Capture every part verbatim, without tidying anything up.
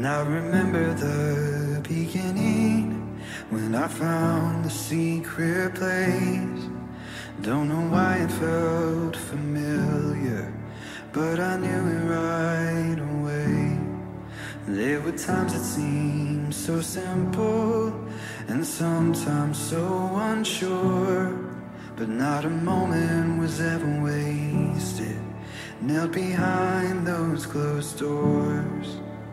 I remember the beginning when I found the secret place. Don't know why it felt familiar, but I knew it right away. There were times it seemed so simple and sometimes so unsure, but not a moment was ever wasted, knelt behind those closed doors.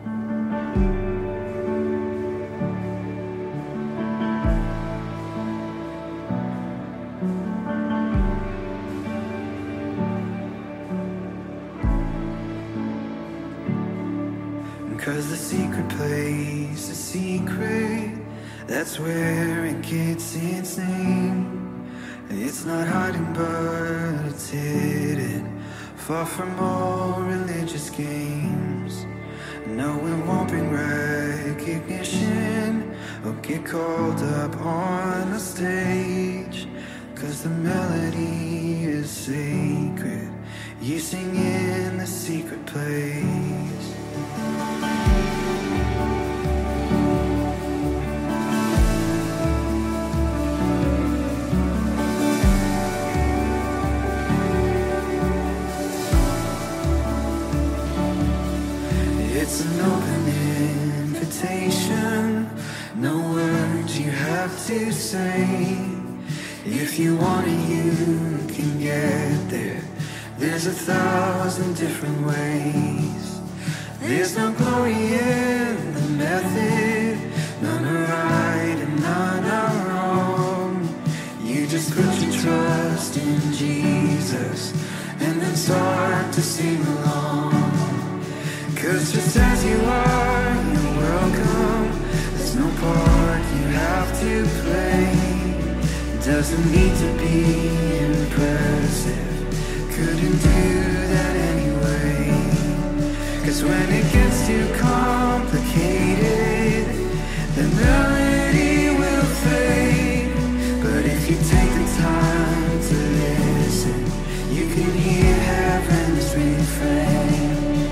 'Cause the secret place, the secret, that's where it gets its name. It's not hiding but it's hidden, far from all religious games. No, it won't bring recognition or get called up on the stage, 'cause the melody is sacred. You sing in the secret place. It's an open invitation, no words you have to say. If you want it, you can get there. There's a thousand different ways. There's no glory in the method, none are right and none are wrong. You just put your trust in Jesus and then start to sing along. 'Cause just as you are, you're welcome. There's no part you have to play. Doesn't need to be impressive, couldn't do that anyway. 'Cause when it gets too complicated, the melody will fade. But if you take the time to listen, you can hear heaven's refrain.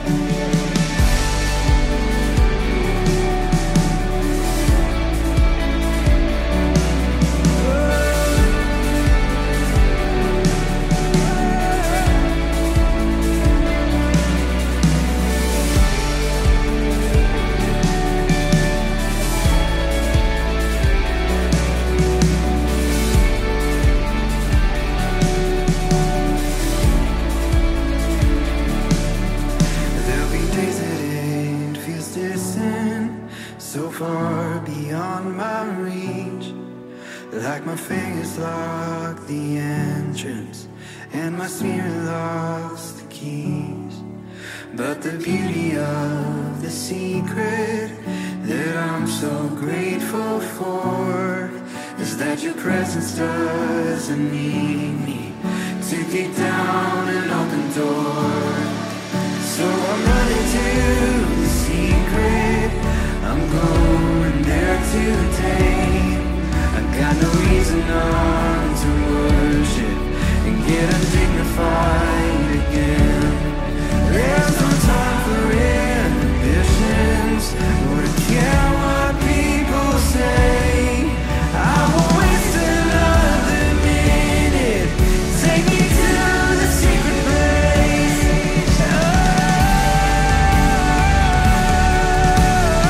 So far beyond my reach, like my fingers lock the entrance and my spirit locks the keys. But the beauty of the secret that I'm so grateful for is that your presence doesn't need me to kick down an open door. So I'm running to the secret, I'm going there today. I got no reason not to worship and get undignified again. There's no time for inhibitions or to care what people say. I won't waste another minute. Take me to the secret place. Oh.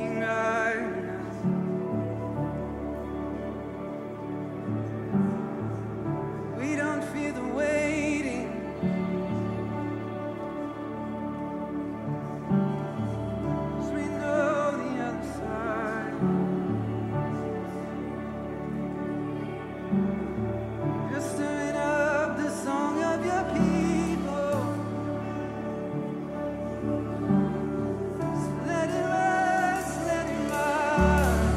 falling right now. We don't feel the waiting. 'Cause we know the other side. You're stirring up the song of your people. So let it rise, let it rise.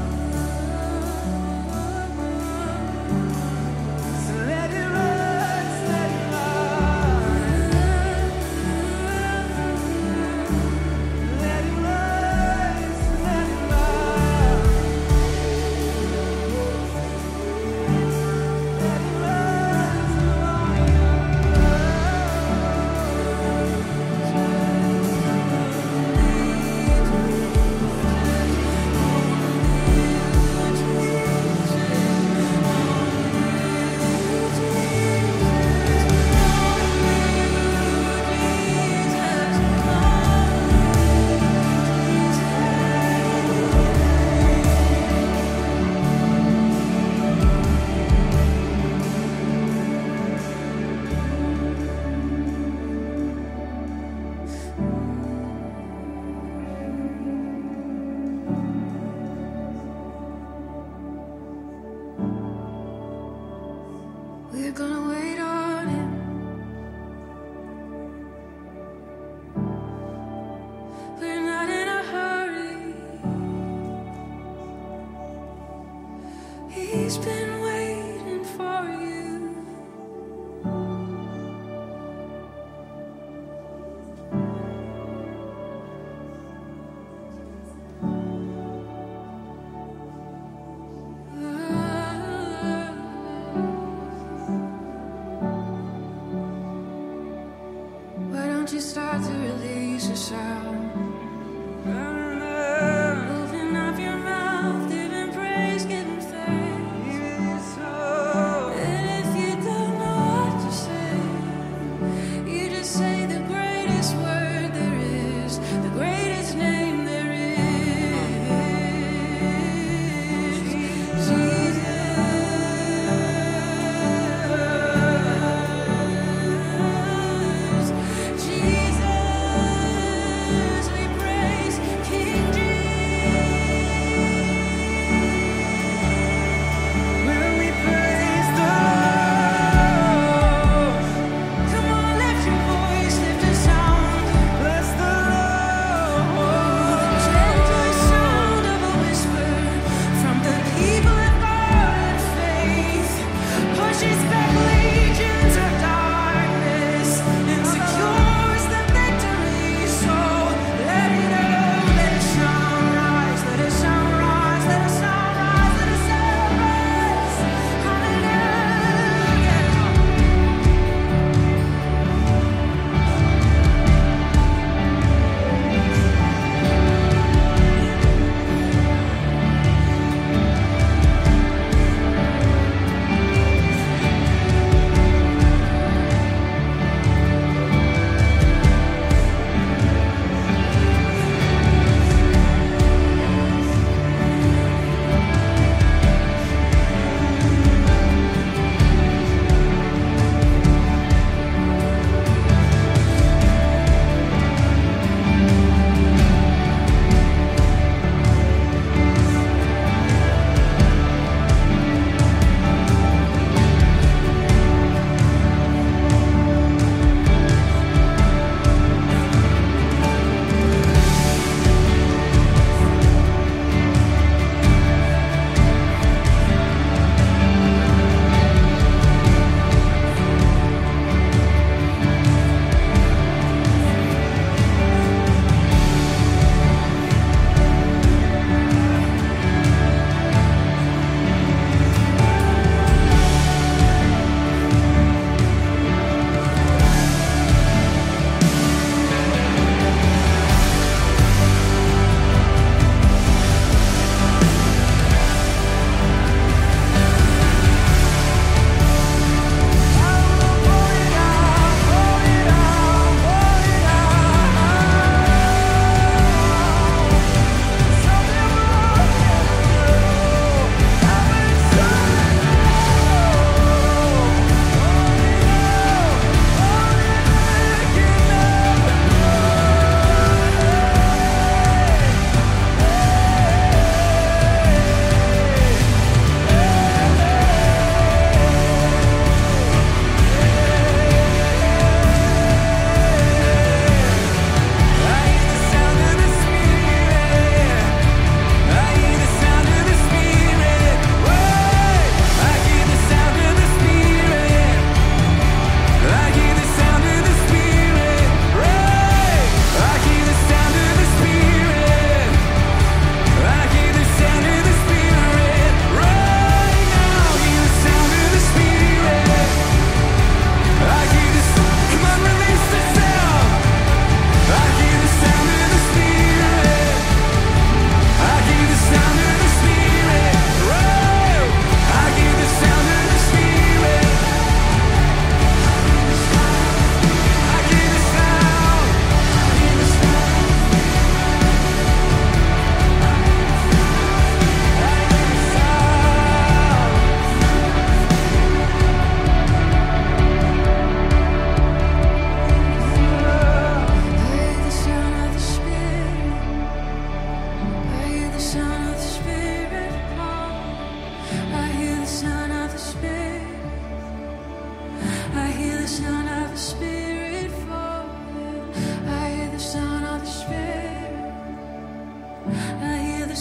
So let it rise, let it rise. Let it rise, let it rise. Let it rise on you. We're gonna wait on him. We're not in a hurry. He's been waiting for you. Why don't you start to release a sound? Moving up your mouth, giving praise, giving thanks.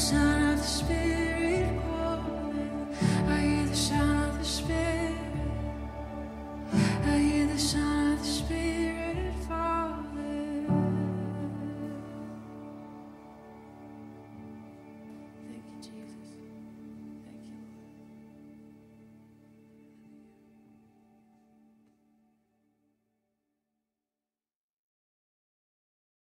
sun.